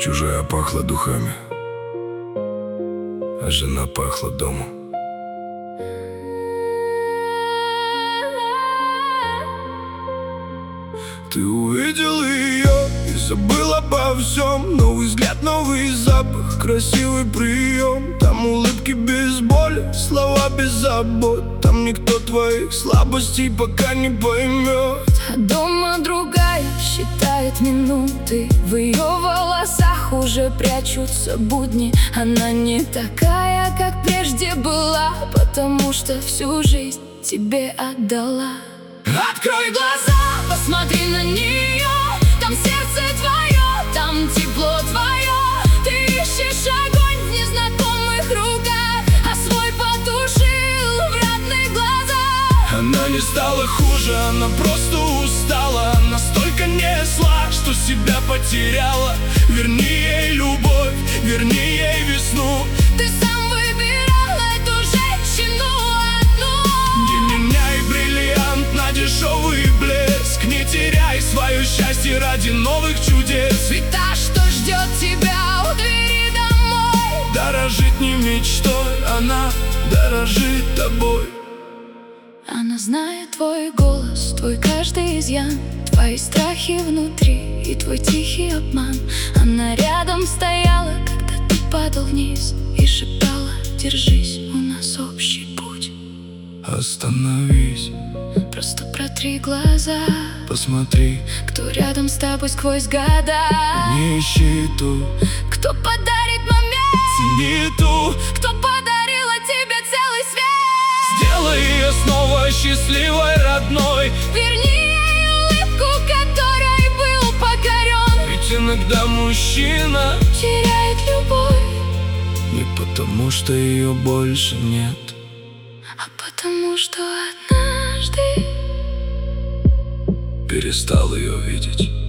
Чужая пахла духами, а жена пахла домом. Ты увидел ее и забыл обо всем. Новый взгляд, новый запах, красивый прием. Там улыбки без боли, слова без забот. Там никто твоих слабостей пока не поймет. А дома другая считает минуты. В ее волосах уже прячутся будни. Она не такая, как прежде была, потому что всю жизнь тебе отдала. Открой глаза, посмотри на нее. Там сердце твое, там тепло твое. Ты ищешь огонь в незнакомых руках, а свой потушил в родных глазах. Она не стала хуже, она просто устала. Настолько несла, что себя потеряла. Верни ей любовь, верни ей весну. Ты сам выбирал эту женщину одну. Не меняй бриллиант на дешевый блеск. Не теряй свое счастье ради новых чудес. Ведь та, что ждет тебя у двери домой, дорожит не мечтой, она дорожит тобой. Она знает твой голос, твой каждый изъян, твои страхи внутри и твой тихий обман. Она рядом стояла, когда ты падал вниз, и шептала: держись, у нас общий путь. Остановись, просто протри глаза, посмотри, кто рядом с тобой сквозь года. Не ищи ту, кто подарит момент, цени ту, кто подарила тебе целый свет. сделай ее снова счастливой, родной. Верни ей улыбку, которой был покорен. Ведь иногда мужчина теряет любовь не потому, что ее больше нет, а потому что однажды перестал ее видеть.